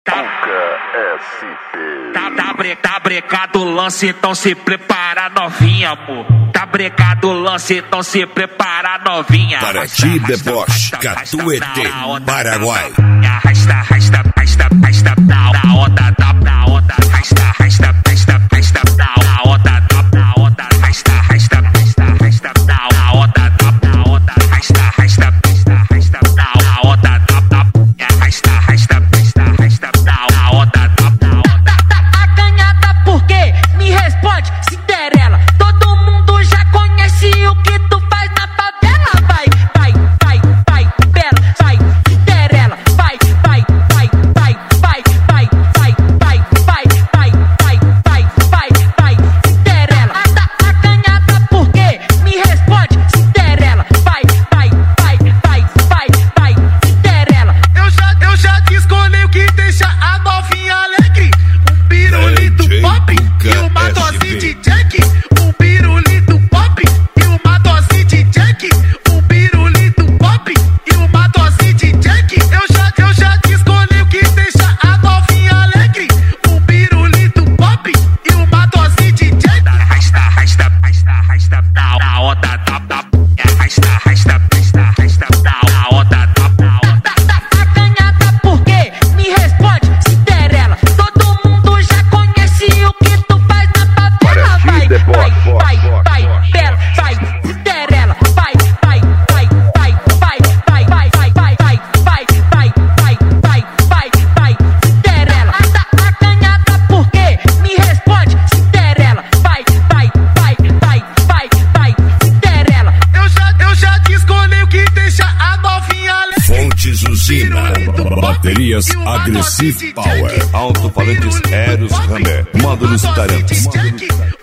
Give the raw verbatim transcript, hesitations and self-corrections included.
Tá, tá, tá, bre, tá brecado o lance, então se prepara novinha, amor. Tá brecado o lance, então se prepara novinha. Paraty, Deboche, Catuete, Paraguai. Arrasta, arrasta, arrasta, arrasta, na onda, na onda, arrasta, arrasta, arrasta, arrasta, na onda, na onda, arrasta, arrasta, arrasta, arrasta, na onda, na onda, arrasta, arrasta, arrasta, arrasta, na onda, na arrasta, arrasta, arrasta, arrasta, na onda, na onda. Acanhada por quê? Me responde, Cinderela. Todo mundo já conhece o que tu faz na favela. Vai, vai, vai, vai, bela, vai, Cinderela. Vai, vai, vai, vai, vai, vai, vai, vai, vai, vai, vai, vai, vai, vai, Cinderela. Acanhada por quê? Me responde, Cinderela. Vai, vai, vai, vai, vai, vai, Cinderela. Eu já, eu já te escolhi o que deixa a novinha alegre. Um pirulito pop e uma dose de Jack. Um pirulito pop e uma dose de Jack. Um pirulito pop e uma dose de Jack. Eu já, eu já te escolhi o que deixa a novinha alegre. Um pirulito pop e uma dose de Jack. Arrasta, arrasta, arrasta, arrasta, na onda, na arrasta, arrasta, arrasta, arrasta, na onda, na onda. Acanhada por quê? Me responde, Cinderela. Todo mundo já conhece o que tu faz na favela. Vai, vai, vai, vai, bela, vai, Cinderela. Vai, vai, vai, vai, vai, vai, vai, vai, vai, vai, vai, vai, vai, vai, vai, vai, Cinderela. Acanhada por quê? Me responde, Cinderela. Vai, vai, vai, vai, vai, vai, Cinderela. Eu já, eu já te escolhi o que deixa a novinha alegre. Fontes Usina, baterias Aggressive Power, alto-falantes Eros Ramé, módulos Tarantos.